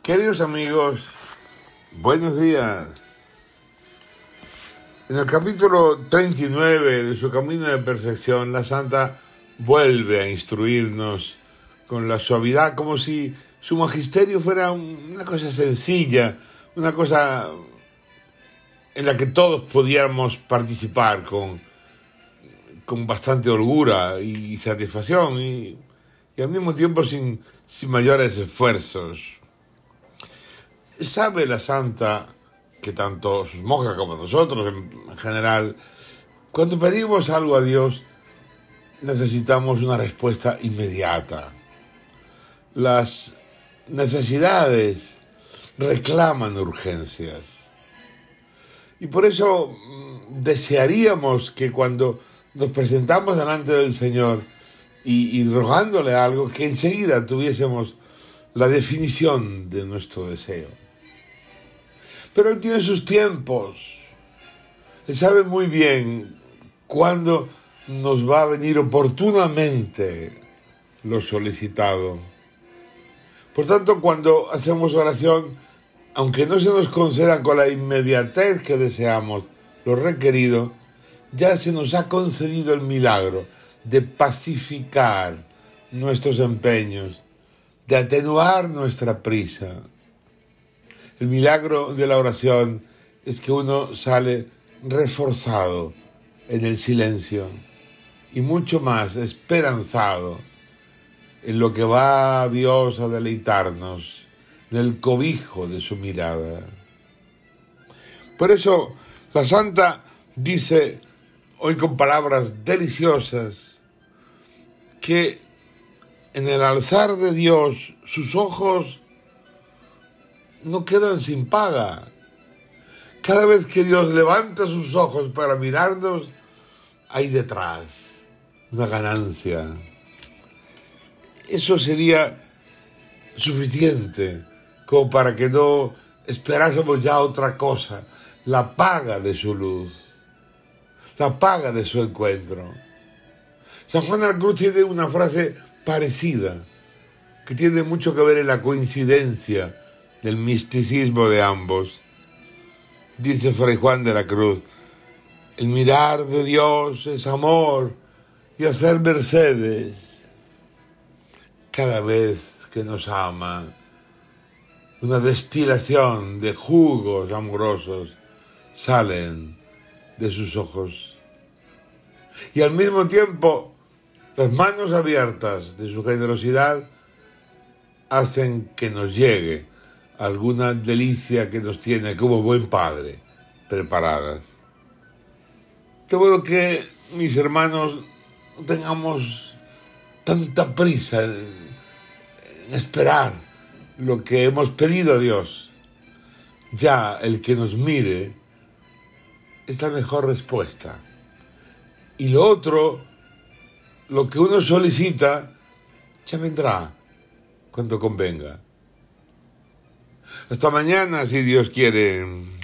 Queridos amigos, buenos días. En el capítulo 39 de su camino de perfección, la Santa vuelve a instruirnos con la suavidad, como si su magisterio fuera una cosa sencilla, una cosa en la que todos pudiéramos participar con bastante holgura y satisfacción y al mismo tiempo sin mayores esfuerzos. Sabe la Santa que tanto sus monjas como nosotros en general, cuando pedimos algo a Dios, necesitamos una respuesta inmediata. Las necesidades reclaman urgencias. Y por eso desearíamos que cuando nos presentamos delante del Señor y rogándole algo, que enseguida tuviésemos la definición de nuestro deseo. Pero Él tiene sus tiempos. Él sabe muy bien cuándo nos va a venir oportunamente lo solicitado. Por tanto, cuando hacemos oración, aunque no se nos conceda con la inmediatez que deseamos lo requerido, ya se nos ha concedido el milagro de pacificar nuestros empeños, de atenuar nuestra prisa. El milagro de la oración es que uno sale reforzado en el silencio y mucho más esperanzado en lo que va a Dios a deleitarnos, en el cobijo de su mirada. Por eso la Santa dice hoy con palabras deliciosas que en el alzar de Dios sus ojos no quedan sin paga. Cada vez que Dios levanta sus ojos para mirarnos, hay detrás una ganancia. Eso sería suficiente como para que no esperásemos ya otra cosa, la paga de su luz, la paga de su encuentro. San Juan de la Cruz tiene una frase parecida, que tiene mucho que ver en la coincidencia del misticismo de ambos. Dice Fray Juan de la Cruz: el mirar de Dios es amor y hacer mercedes. Cada vez que nos ama, una destilación de jugos amorosos salen de sus ojos. Y al mismo tiempo, las manos abiertas de su generosidad hacen que nos llegue alguna delicia que nos tiene como buen padre preparadas. De modo que, mis hermanos, no tengamos tanta prisa en esperar lo que hemos pedido a Dios. Ya el que nos mire es la mejor respuesta. Y lo otro, lo que uno solicita, ya vendrá cuando convenga. Hasta mañana, si Dios quiere.